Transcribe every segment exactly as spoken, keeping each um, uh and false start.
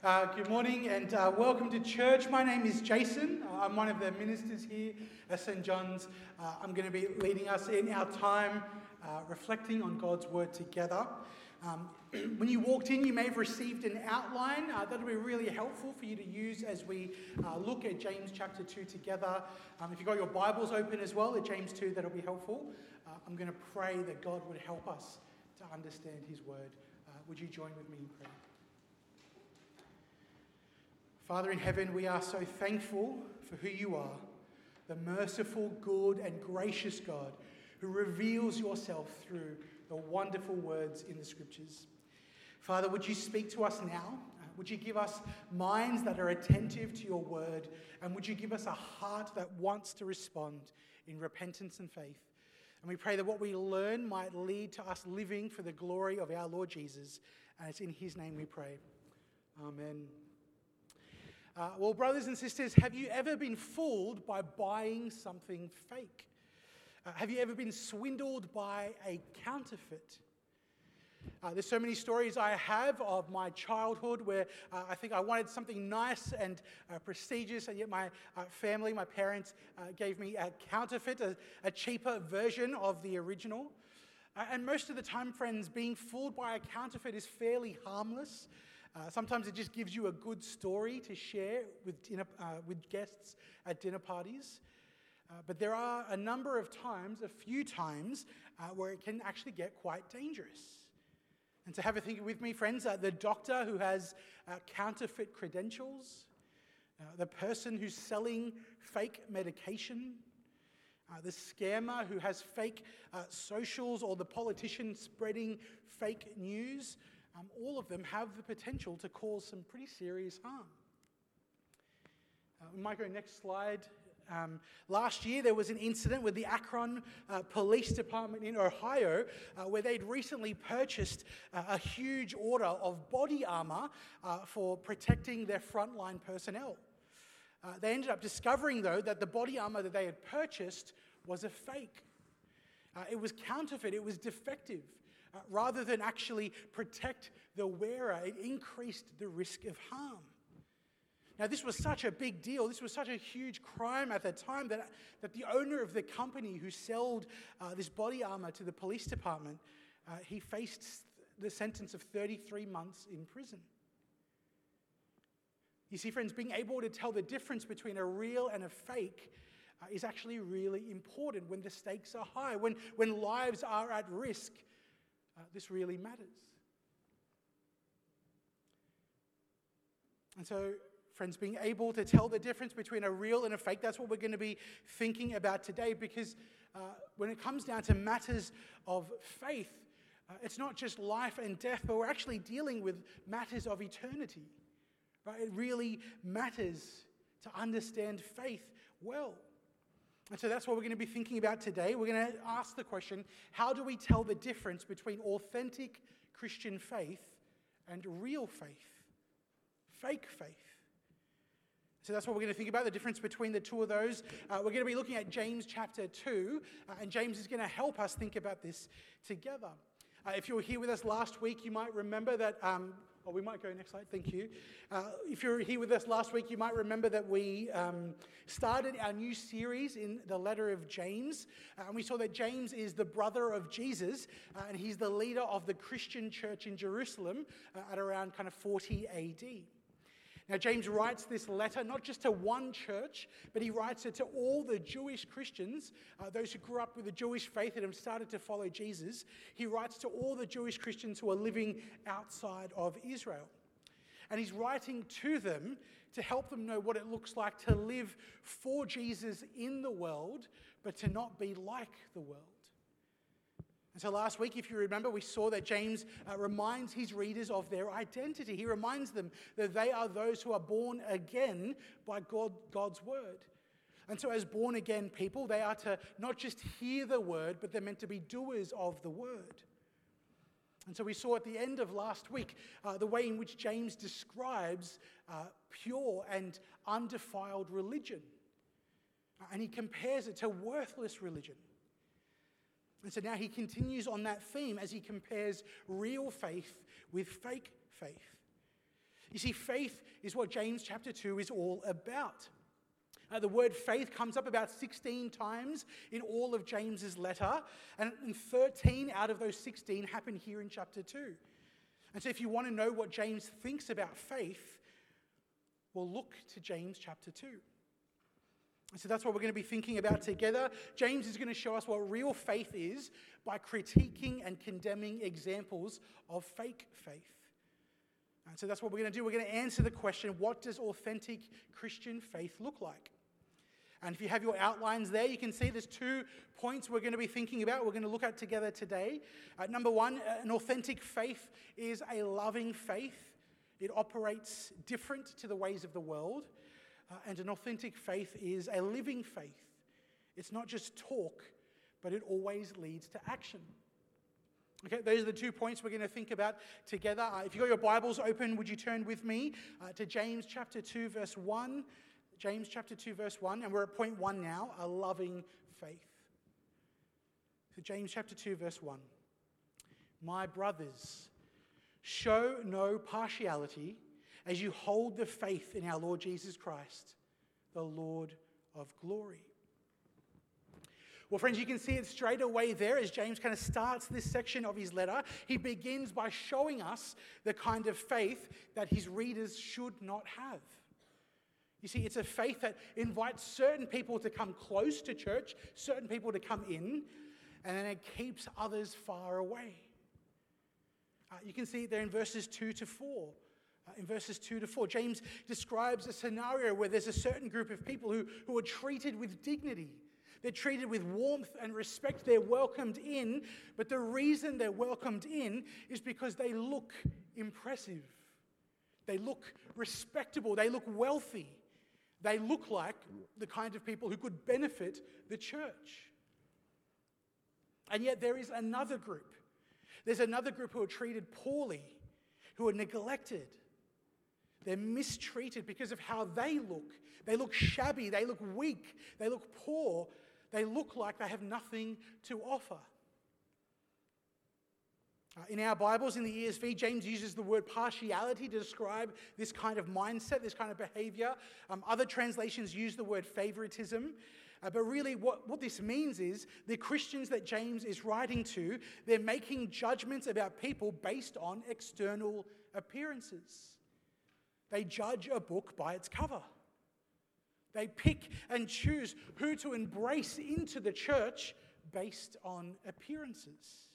Uh, good morning and uh, welcome to church. My name is Jason. Uh, I'm one of the ministers here at Saint John's. Uh, I'm going to be leading us in our time uh, reflecting on God's Word together. Um, when you walked in, you may have received an outline. Uh, that'll be really helpful for you to use as we uh, look at James chapter two together. Um, if you've got your Bibles open as well at James two, that'll be helpful. Uh, I'm going to pray that God would help us to understand His Word. Uh, would you join with me in prayer? Father in heaven, we are so thankful for who you are, the merciful, good and gracious God who reveals yourself through the wonderful words in the scriptures. Father, would you speak to us now? Would you give us minds that are attentive to your word? And would you give us a heart that wants to respond in repentance and faith? And we pray that what we learn might lead to us living for the glory of our Lord Jesus. And it's in his name we pray. Amen. Uh, well, brothers and sisters, have you ever been fooled by buying something fake? Uh, have you ever been swindled by a counterfeit? Uh, there's so many stories I have of my childhood where uh, I think I wanted something nice and uh, prestigious, and yet my uh, family, my parents, uh, gave me a counterfeit, a, a cheaper version of the original. Uh, and most of the time, friends, being fooled by a counterfeit is fairly harmless. Uh, sometimes it just gives you a good story to share with dinner, uh, with guests at dinner parties. Uh, but there are a number of times, a few times, uh, where it can actually get quite dangerous. And so have a think with me, friends, uh, the doctor who has uh, counterfeit credentials, uh, the person who's selling fake medication, uh, the scammer who has fake uh, socials, or the politician spreading fake news. Um, all of them have the potential to cause some pretty serious harm. Uh, we might go next slide. Um, last year, there was an incident with the Akron uh, Police Department in Ohio uh, where they'd recently purchased uh, a huge order of body armor uh, for protecting their frontline personnel. Uh, they ended up discovering, though, that the body armor that they had purchased was a fake. Uh, it was counterfeit. It was defective. Uh, rather than actually protect the wearer, it increased the risk of harm. Now, this was such a big deal. This was such a huge crime at the time that, that the owner of the company who sold uh, this body armor to the police department, uh, he faced the sentence of thirty-three months in prison. You see, friends, being able to tell the difference between a real and a fake uh, is actually really important when the stakes are high, when, when lives are at risk. Uh, this really matters. And so, friends, being able to tell the difference between a real and a fake, that's what we're going to be thinking about today, because uh, when it comes down to matters of faith, uh, it's not just life and death, but we're actually dealing with matters of eternity. Right? It really matters to understand faith well. And so that's what we're going to be thinking about today. We're going to ask the question, how do we tell the difference between authentic Christian faith and real faith, fake faith? So that's what we're going to think about, the difference between the two of those. Uh, we're going to be looking at James chapter two, uh, and James is going to help us think about this together. Uh, if you were here with us last week, you might remember that... Um, Oh, we might go next slide, thank you. Uh, if you were here with us last week, you might remember that we um, started our new series in the letter of James. Uh, and we saw that James is the brother of Jesus, uh, and he's the leader of the Christian church in Jerusalem uh, at around kind of forty A D. Now, James writes this letter not just to one church, but he writes it to all the Jewish Christians, uh, those who grew up with the Jewish faith and have started to follow Jesus. He writes to all the Jewish Christians who are living outside of Israel. And he's writing to them to help them know what it looks like to live for Jesus in the world, but to not be like the world. And so last week, if you remember, we saw that James uh, reminds his readers of their identity. He reminds them that they are those who are born again by God, God's word. And so as born again people, they are to not just hear the word, but they're meant to be doers of the word. And so we saw at the end of last week uh, the way in which James describes uh, pure and undefiled religion. Uh, and he compares it to worthless religion. And so now he continues on that theme as he compares real faith with fake faith. You see, faith is what James chapter two is all about. Uh, the word faith comes up about sixteen times in all of James's letter, and thirteen out of those sixteen happen here in chapter two. And so if you want to know what James thinks about faith, well, look to James chapter two. And so that's what we're going to be thinking about together. James is going to show us what real faith is by critiquing and condemning examples of fake faith. And so that's what we're going to do. We're going to answer the question, what does authentic Christian faith look like? And if you have your outlines there, you can see there's two points we're going to be thinking about, we're going to look at together today. Uh, number one, an authentic faith is a loving faith. It operates different to the ways of the world. Uh, and an authentic faith is a living faith. It's not just talk, but it always leads to action. Okay, those are the two points we're going to think about together. Uh, if you've got your Bibles open, would you turn with me uh, to James chapter two, verse one. James chapter two, verse one, and we're at point one now, a loving faith. So James chapter two, verse one. My brothers, show no partiality as you hold the faith in our Lord Jesus Christ, the Lord of glory. Well, friends, you can see it straight away there as James kind of starts this section of his letter. He begins by showing us the kind of faith that his readers should not have. You see, it's a faith that invites certain people to come close to church, certain people to come in, and then it keeps others far away. Uh, you can see it there in verses two to four. Uh, in verses two to four, James describes a scenario where there's a certain group of people who, who are treated with dignity. They're treated with warmth and respect. They're welcomed in, but the reason they're welcomed in is because they look impressive. They look respectable. They look wealthy. They look like the kind of people who could benefit the church. And yet there is another group. There's another group who are treated poorly, who are neglected. They're mistreated because of how they look. They look shabby. They look weak. They look poor. They look like they have nothing to offer. Uh, in our Bibles, in the E S V, James uses the word partiality to describe this kind of mindset, this kind of behavior. Um, other translations use the word favoritism. Uh, but really what, what this means is the Christians that James is writing to, they're making judgments about people based on external appearances. They judge a book by its cover. They pick and choose who to embrace into the church based on appearances.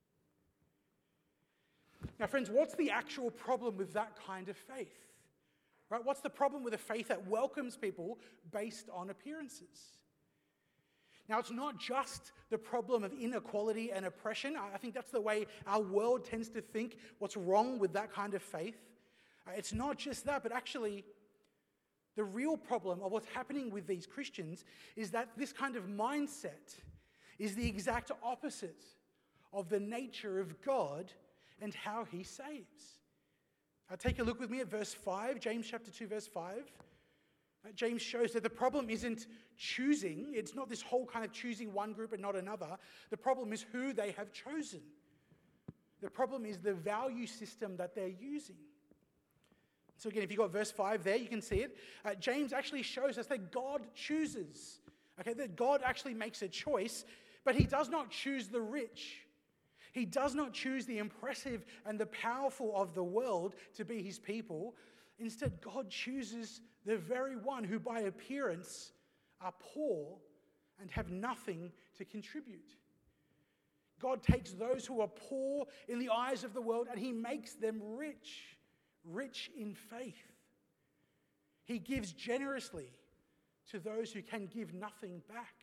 Now, friends, what's the actual problem with that kind of faith? Right? What's the problem with a faith that welcomes people based on appearances? Now, it's not just the problem of inequality and oppression. I think that's the way our world tends to think what's wrong with that kind of faith. It's not just that, but actually, the real problem of what's happening with these Christians is that this kind of mindset is the exact opposite of the nature of God and how he saves. Uh, take a look with me at verse five, James chapter two, verse five. Uh, James shows that the problem isn't choosing. It's not this whole kind of choosing one group and not another. The problem is who they have chosen. The problem is the value system that they're using. So again, if you've got verse five there, you can see it. Uh, James actually shows us that God chooses. Okay, that God actually makes a choice, but he does not choose the rich. He does not choose the impressive and the powerful of the world to be his people. Instead, God chooses the very one who by appearance are poor and have nothing to contribute. God takes those who are poor in the eyes of the world and he makes them rich, rich in faith. He gives generously to those who can give nothing back.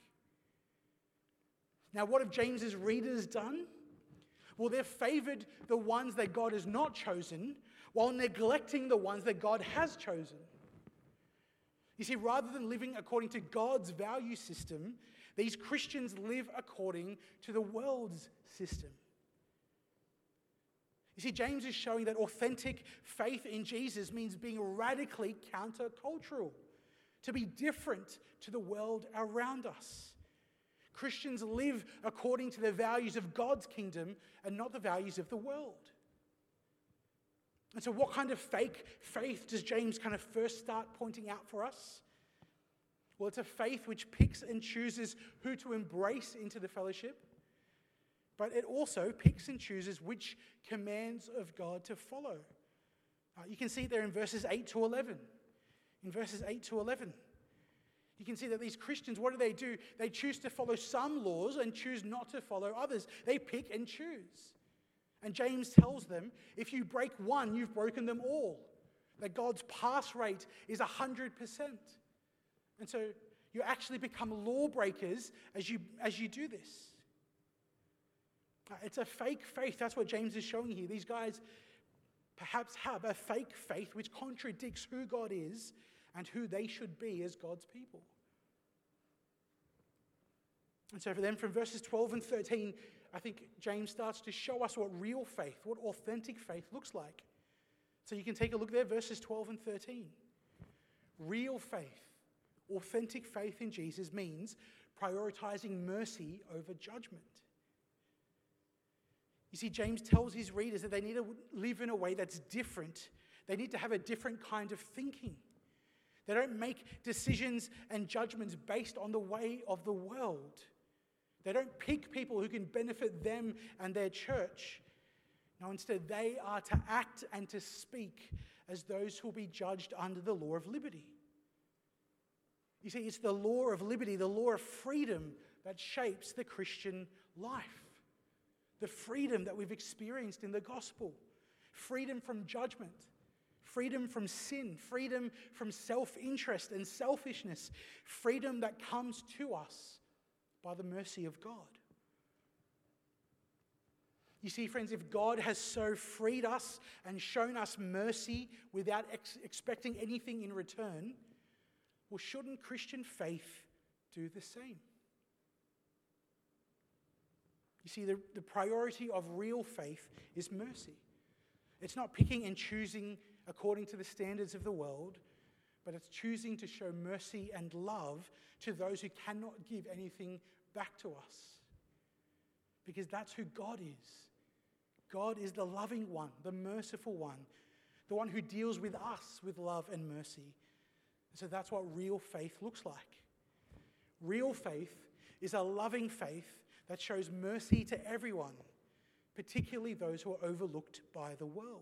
Now, what have James's readers done? Well, they've favored the ones that God has not chosen while neglecting the ones that God has chosen. You see, rather than living according to God's value system, these Christians live according to the world's system. You see, James is showing that authentic faith in Jesus means being radically countercultural, to be different to the world around us. Christians live according to the values of God's kingdom and not the values of the world. And so what kind of fake faith does James kind of first start pointing out for us? Well, it's a faith which picks and chooses who to embrace into the fellowship, but it also picks and chooses which commands of God to follow. Uh, you can see it there in verses eight to eleven. In verses eight to eleven. You can see that these Christians, what do they do? They choose to follow some laws and choose not to follow others. They pick and choose. And James tells them, if you break one, you've broken them all. That God's pass rate is one hundred percent. And so you actually become lawbreakers as you, as you do this. It's a fake faith. That's what James is showing here. These guys perhaps have a fake faith which contradicts who God is and who they should be as God's people. And so for them, from verses twelve and thirteen, I think James starts to show us what real faith, what authentic faith looks like. So you can take a look there, verses twelve and thirteen. Real faith, authentic faith in Jesus means prioritizing mercy over judgment. You see, James tells his readers that they need to live in a way that's different. They need to have a different kind of thinking. They don't make decisions and judgments based on the way of the world. They don't pick people who can benefit them and their church. No, instead, they are to act and to speak as those who will be judged under the law of liberty. You see, it's the law of liberty, the law of freedom that shapes the Christian life. The freedom that we've experienced in the gospel. Freedom from judgment. Freedom from sin. Freedom from self-interest and selfishness. Freedom that comes to us by the mercy of God. You see, friends, if God has so freed us and shown us mercy without ex- expecting anything in return, well, shouldn't Christian faith do the same? You see, the, the priority of real faith is mercy. It's not picking and choosing according to the standards of the world, but it's choosing to show mercy and love to those who cannot give anything back to us. Because that's who God is. God is the loving one, the merciful one, the one who deals with us with love and mercy. So that's what real faith looks like. Real faith is a loving faith that shows mercy to everyone, particularly those who are overlooked by the world.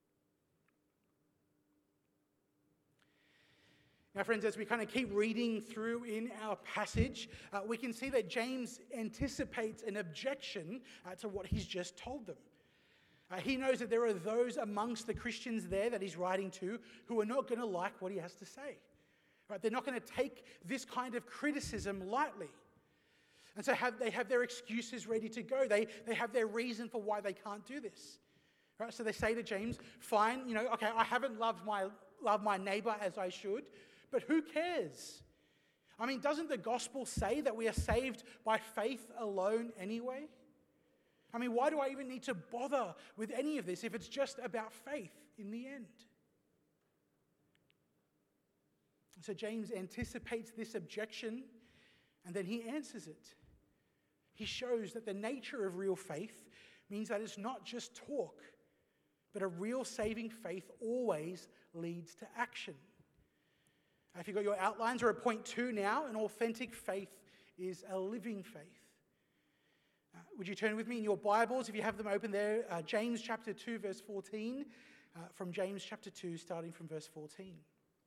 Now, friends, as we kind of keep reading through in our passage, uh, we can see that James anticipates an objection uh, to what he's just told them. Uh, he knows that there are those amongst the Christians there that he's writing to who are not going to like what he has to say. Right? They're not going to take this kind of criticism lightly. And so have, they have their excuses ready to go. They, they have their reason for why they can't do this. Right? So they say to James, fine, you know, okay, I haven't loved my, loved my neighbor as I should, but who cares? I mean, doesn't the gospel say that we are saved by faith alone anyway? I mean, why do I even need to bother with any of this if it's just about faith in the end? So James anticipates this objection, and then he answers it. He shows that the nature of real faith means that it's not just talk, but a real saving faith always leads to action. If you've got your outlines, we're at point two now. An authentic faith is a living faith. Uh, would you turn with me in your Bibles, if you have them open there, uh, James chapter two, verse fourteen, uh, from James chapter two, starting from verse fourteen.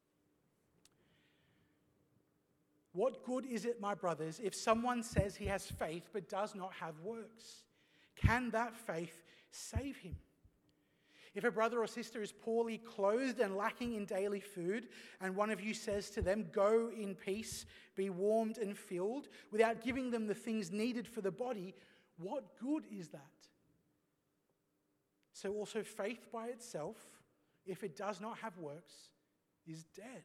What good is it, my brothers, if someone says he has faith but does not have works? Can that faith save him? If a brother or sister is poorly clothed and lacking in daily food, and one of you says to them, "Go in peace, be warmed and filled," without giving them the things needed for the body, what good is that? So also faith by itself, if it does not have works, is dead.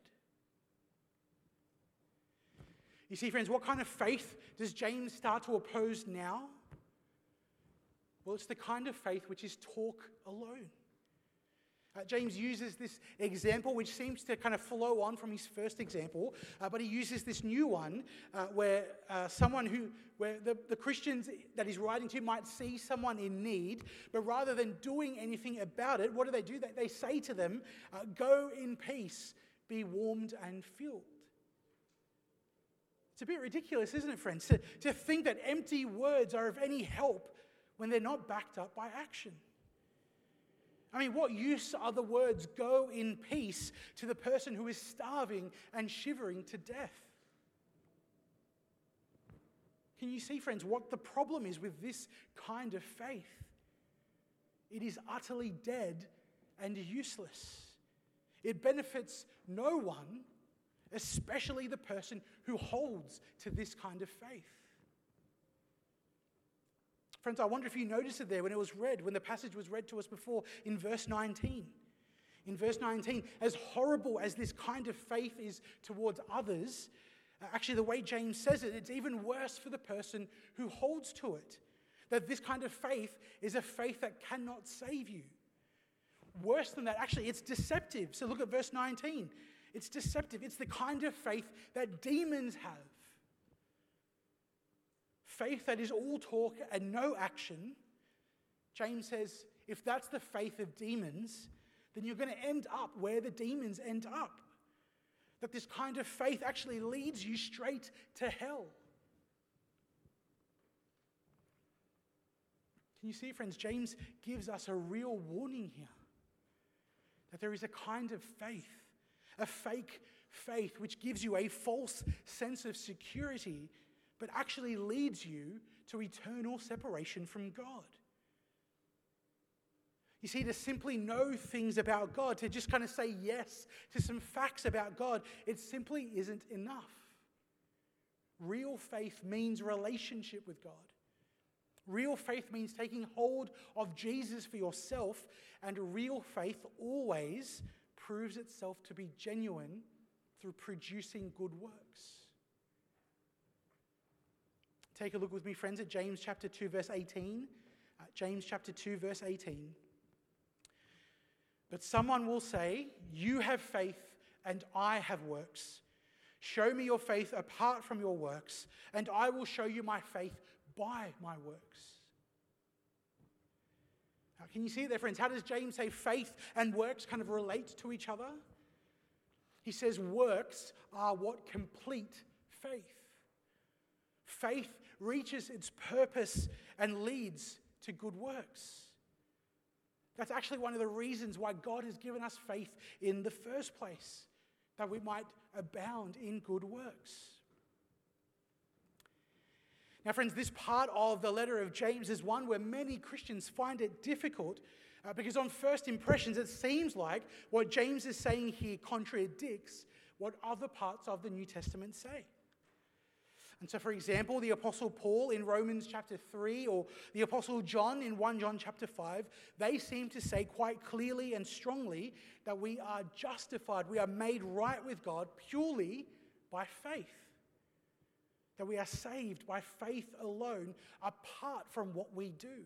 You see, friends, what kind of faith does James start to oppose now? Well, it's the kind of faith which is talk alone. Uh, James uses this example, which seems to kind of flow on from his first example, uh, but he uses this new one uh, where uh, someone who, where the, the Christians that he's writing to might see someone in need, but rather than doing anything about it, what do they do? They, they say to them, uh, go in peace, be warmed and filled. It's a bit ridiculous, isn't it, friends, to, to think that empty words are of any help when they're not backed up by action. I mean, what use are the words, go in peace, to the person who is starving and shivering to death? Can you see, friends, what the problem is with this kind of faith? It is utterly dead and useless. It benefits no one, especially the person who holds to this kind of faith. Friends, I wonder if you noticed it there when it was read, when the passage was read to us before in verse nineteen. In verse nineteen, as horrible as this kind of faith is towards others, actually the way James says it, it's even worse for the person who holds to it. That this kind of faith is a faith that cannot save you. Worse than that, actually, it's deceptive. So look at verse nineteen. It's deceptive. It's the kind of faith that demons have. Faith that is all talk and no action. James says, if that's the faith of demons, then you're going to end up where the demons end up. That this kind of faith actually leads you straight to hell. Can you see, friends? James gives us a real warning here. That there is a kind of faith, a fake faith, which gives you a false sense of security, but actually leads you to eternal separation from God. You see, to simply know things about God, to just kind of say yes to some facts about God, it simply isn't enough. Real faith means relationship with God. Real faith means taking hold of Jesus for yourself, and real faith always proves itself to be genuine through producing good works. Take a look with me, friends, at James chapter two, verse eighteen. Uh, James chapter two, verse eighteen. But someone will say, you have faith and I have works. Show me your faith apart from your works, and I will show you my faith by my works. Now, can you see it there, friends? How does James say faith and works kind of relate to each other? He says works are what complete faith. Faith reaches its purpose and leads to good works. That's actually one of the reasons why God has given us faith in the first place, that we might abound in good works. Now, friends, this part of the letter of James is one where many Christians find it difficult uh, because on first impressions, it seems like what James is saying here contradicts what other parts of the New Testament say. And so, for example, the Apostle Paul in Romans chapter three or the Apostle John in First John chapter five, they seem to say quite clearly and strongly that we are justified, we are made right with God purely by faith. That we are saved by faith alone, apart from what we do.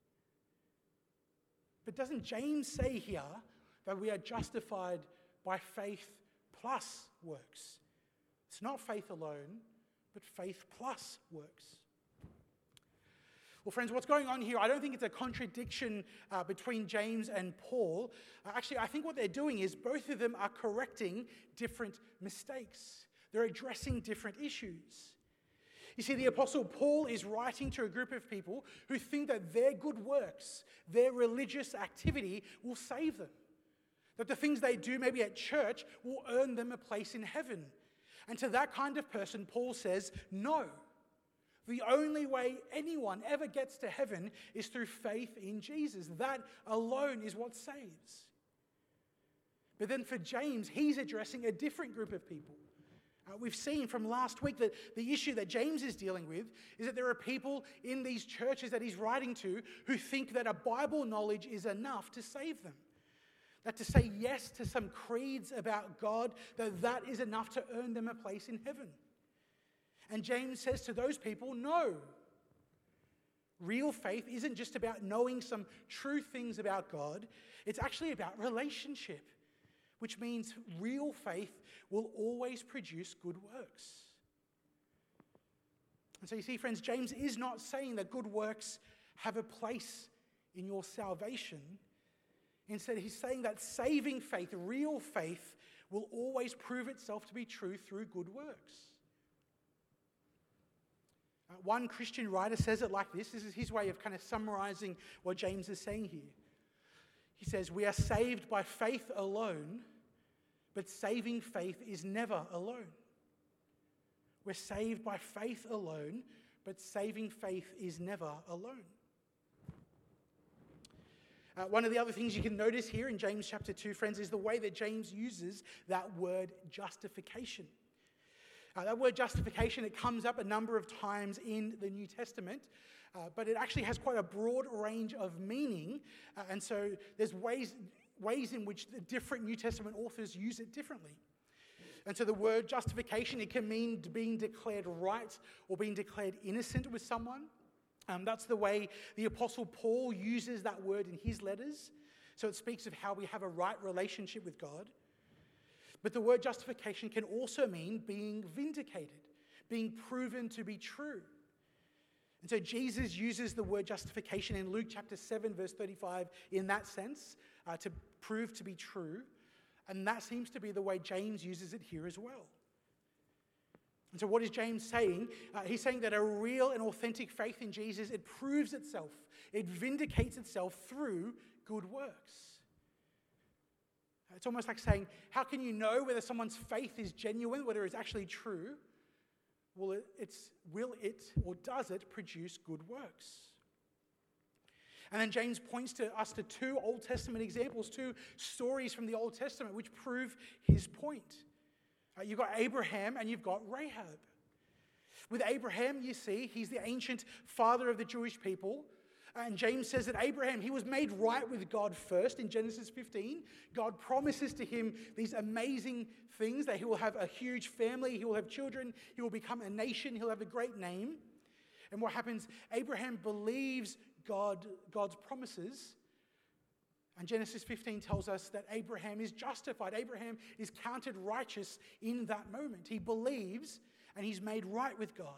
But doesn't James say here that we are justified by faith plus works? It's not faith alone, but faith plus works. Well, friends, what's going on here, I don't think it's a contradiction uh, between James and Paul. Uh, actually, I think what they're doing is both of them are correcting different mistakes. They're addressing different issues. You see, the Apostle Paul is writing to a group of people who think that their good works, their religious activity will save them. That the things they do maybe at church will earn them a place in heaven. And to that kind of person, Paul says, no. The only way anyone ever gets to heaven is through faith in Jesus. That alone is what saves. But then for James, he's addressing a different group of people. Uh, we've seen from last week that the issue that James is dealing with is that there are people in these churches that he's writing to who think that a Bible knowledge is enough to save them. That to say yes to some creeds about God, that that is enough to earn them a place in heaven. And James says to those people, no. Real faith isn't just about knowing some true things about God. It's actually about relationship, which means real faith will always produce good works. And so you see, friends, James is not saying that good works have a place in your salvation. Instead, he's saying that saving faith, real faith, will always prove itself to be true through good works. Uh, one Christian writer says it like this. This is his way of kind of summarizing what James is saying here. He says, "We are saved by faith alone, but saving faith is never alone." We're saved by faith alone, but saving faith is never alone. Uh, one of the other things you can notice here in James chapter two, friends, is the way that James uses that word justification. Uh, that word justification, it comes up a number of times in the New Testament, uh, but it actually has quite a broad range of meaning, uh, and so there's ways, ways in which the different New Testament authors use it differently. And so the word justification, it can mean being declared right or being declared innocent with someone. Um, that's the way the Apostle Paul uses that word in his letters. So it speaks of how we have a right relationship with God. But the word justification can also mean being vindicated, being proven to be true. And so Jesus uses the word justification in Luke chapter seven, verse thirty-five, in that sense, uh, to prove to be true. And that seems to be the way James uses it here as well. And so what is James saying? Uh, he's saying that a real and authentic faith in Jesus, it proves itself. It vindicates itself through good works. It's almost like saying, how can you know whether someone's faith is genuine, whether it's actually true? Well, it, it's, will it or does it produce good works? And then James points to us to two Old Testament examples, two stories from the Old Testament, which prove his point. Uh, you've got Abraham and you've got Rahab. With Abraham, you see, he's the ancient father of the Jewish people. And James says that Abraham, he was made right with God first in Genesis fifteen. God promises to him these amazing things, that he will have a huge family, he will have children, he will become a nation, he'll have a great name. And what happens? Abraham believes God, God's promises. And Genesis fifteen tells us that Abraham is justified. Abraham is counted righteous in that moment. He believes and he's made right with God.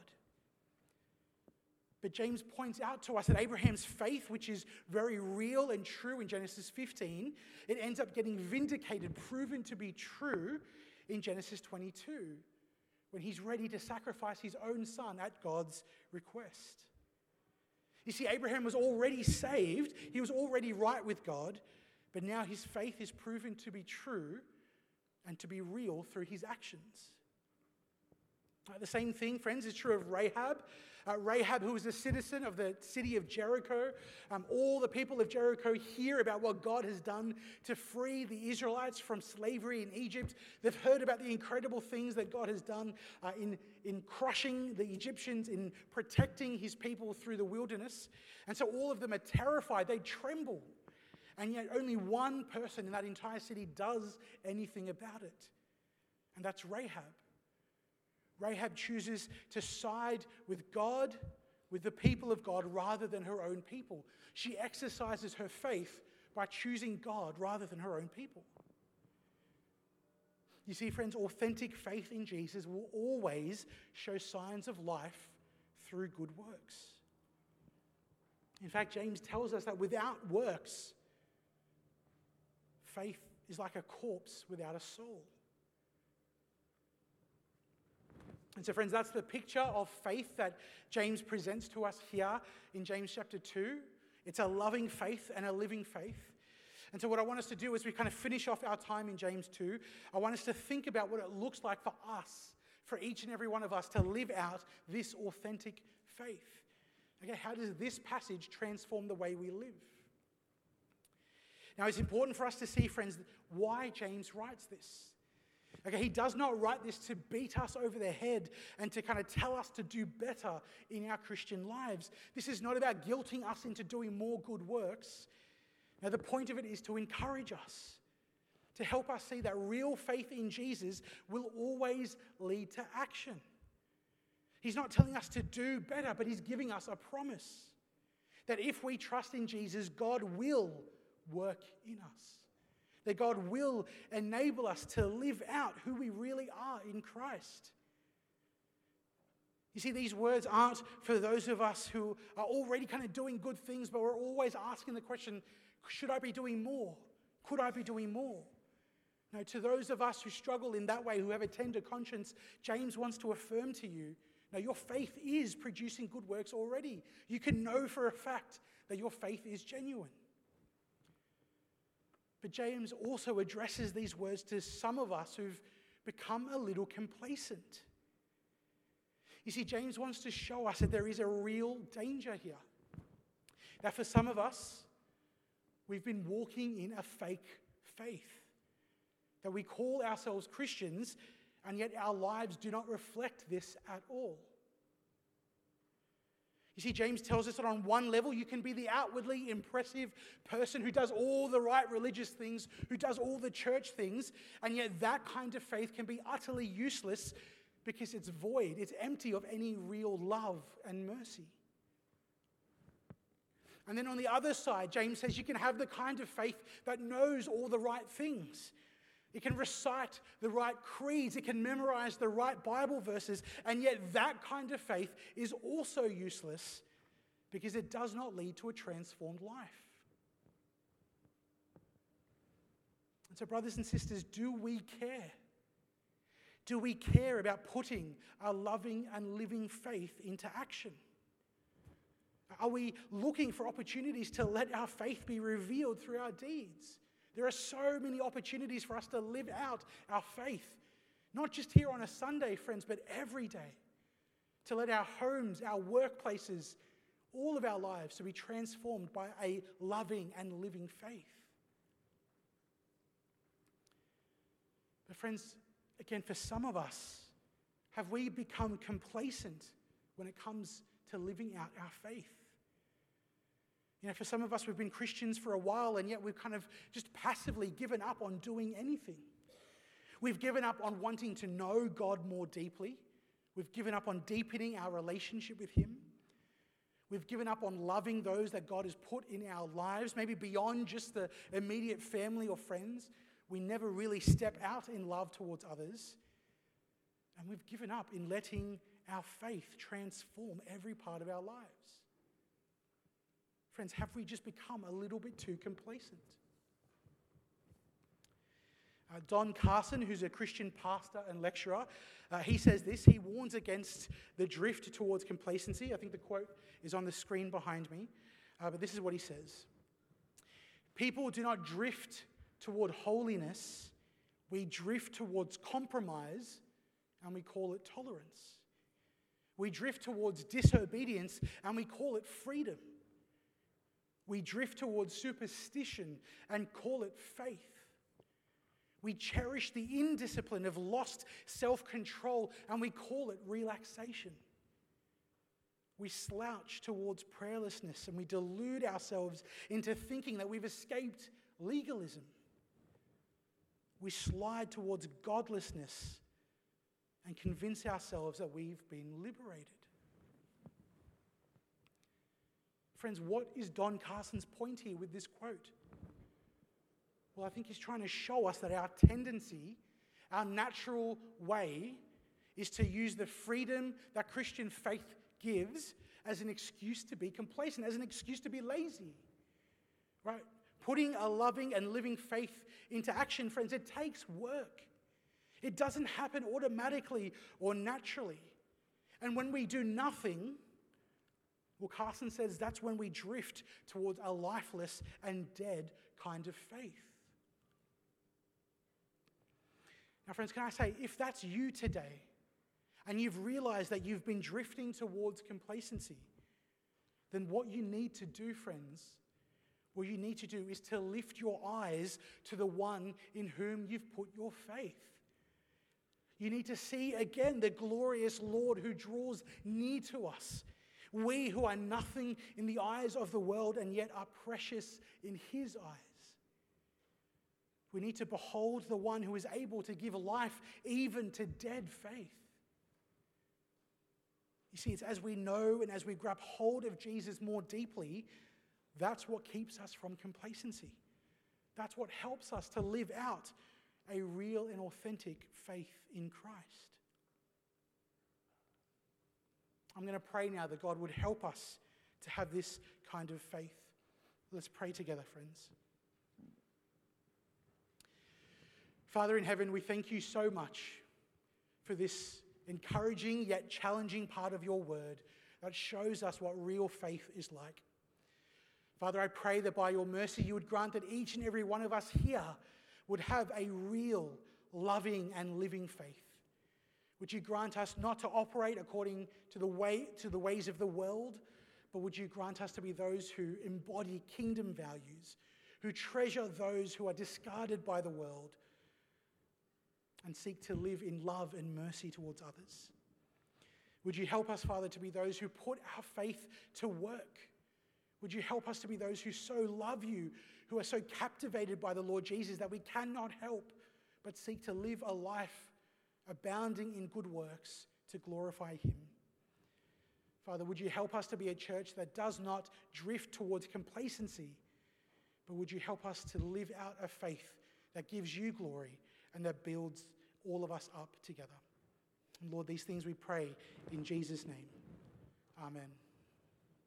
But James points out to us that Abraham's faith, which is very real and true in Genesis fifteen, it ends up getting vindicated, proven to be true in Genesis twenty-two, when he's ready to sacrifice his own son at God's request. You see, Abraham was already saved. He was already right with God. But now his faith is proven to be true and to be real through his actions. Uh, the same thing, friends, is true of Rahab. Uh, Rahab, who was a citizen of the city of Jericho. Um, all the people of Jericho hear about what God has done to free the Israelites from slavery in Egypt. They've heard about the incredible things that God has done uh, in, in crushing the Egyptians, in protecting his people through the wilderness. And so all of them are terrified. They tremble. And yet only one person in that entire city does anything about it. And that's Rahab. Rahab chooses to side with God, with the people of God, rather than her own people. She exercises her faith by choosing God rather than her own people. You see, friends, authentic faith in Jesus will always show signs of life through good works. In fact, James tells us that without works, faith is like a corpse without a soul. And so, friends, that's the picture of faith that James presents to us here in James chapter two. It's a loving faith and a living faith. And so what I want us to do as we kind of finish off our time in James two, I want us to think about what it looks like for us, for each and every one of us, to live out this authentic faith. Okay, how does this passage transform the way we live? Now, it's important for us to see, friends, why James writes this. Okay, he does not write this to beat us over the head and to kind of tell us to do better in our Christian lives. This is not about guilting us into doing more good works. Now, the point of it is to encourage us, to help us see that real faith in Jesus will always lead to action. He's not telling us to do better, but he's giving us a promise. That if we trust in Jesus, God will work in us. That God will enable us to live out who we really are in Christ. You see, these words aren't for those of us who are already kind of doing good things, but we're always asking the question, should I be doing more? Could I be doing more? No, to those of us who struggle in that way, who have a tender conscience, James wants to affirm to you, no, your faith is producing good works already. You can know for a fact that your faith is genuine. But James also addresses these words to some of us who've become a little complacent. You see, James wants to show us that there is a real danger here. That for some of us, we've been walking in a fake faith. That we call ourselves Christians, and yet our lives do not reflect this at all. You see, James tells us that on one level, you can be the outwardly impressive person who does all the right religious things, who does all the church things, and yet that kind of faith can be utterly useless because it's void, it's empty of any real love and mercy. And then on the other side, James says you can have the kind of faith that knows all the right things. It can recite the right creeds, it can memorize the right Bible verses, and yet that kind of faith is also useless because it does not lead to a transformed life. And so, brothers and sisters, do we care? Do we care about putting our loving and living faith into action? Are we looking for opportunities to let our faith be revealed through our deeds? There are so many opportunities for us to live out our faith, not just here on a Sunday, friends, but every day. To let our homes, our workplaces, all of our lives to be transformed by a loving and living faith. But friends, again, for some of us, have we become complacent when it comes to living out our faith? You know, for some of us, we've been Christians for a while, and yet we've kind of just passively given up on doing anything. We've given up on wanting to know God more deeply. We've given up on deepening our relationship with Him. We've given up on loving those that God has put in our lives, maybe beyond just the immediate family or friends. We never really step out in love towards others. And we've given up in letting our faith transform every part of our lives. Friends, have we just become a little bit too complacent? Uh, Don Carson, who's a Christian pastor and lecturer, uh, he says this. He warns against the drift towards complacency. I think the quote is on the screen behind me. Uh, but this is what he says. People do not drift toward holiness. We drift towards compromise, and we call it tolerance. We drift towards disobedience, and we call it freedom. We drift towards superstition and call it faith. We cherish the indiscipline of lost self-control and we call it relaxation. We slouch towards prayerlessness and we delude ourselves into thinking that we've escaped legalism. We slide towards godlessness and convince ourselves that we've been liberated. Friends, what is Don Carson's point here with this quote? Well, I think he's trying to show us that our tendency, our natural way, is to use the freedom that Christian faith gives as an excuse to be complacent, as an excuse to be lazy. Right? Putting a loving and living faith into action, friends, it takes work. It doesn't happen automatically or naturally. And when we do nothing, well, Carson says that's when we drift towards a lifeless and dead kind of faith. Now, friends, can I say, if that's you today, and you've realized that you've been drifting towards complacency, then what you need to do, friends, what you need to do is to lift your eyes to the one in whom you've put your faith. You need to see again the glorious Lord who draws near to us. We who are nothing in the eyes of the world and yet are precious in His eyes. We need to behold the one who is able to give life even to dead faith. You see, it's as we know and as we grab hold of Jesus more deeply, that's what keeps us from complacency. That's what helps us to live out a real and authentic faith in Christ. I'm going to pray now that God would help us to have this kind of faith. Let's pray together, friends. Father in heaven, we thank you so much for this encouraging yet challenging part of your word that shows us what real faith is like. Father, I pray that by your mercy you would grant that each and every one of us here would have a real, loving and living faith. Would you grant us not to operate according to the way to the ways of the world, but would you grant us to be those who embody kingdom values, who treasure those who are discarded by the world, and seek to live in love and mercy towards others. Would you help us, Father, to be those who put our faith to work? Would you help us to be those who so love you, who are so captivated by the Lord Jesus that we cannot help but seek to live a life abounding in good works to glorify him? Father, would you help us to be a church that does not drift towards complacency, but would you help us to live out a faith that gives you glory and that builds all of us up together? And Lord, these things we pray in Jesus' name. Amen.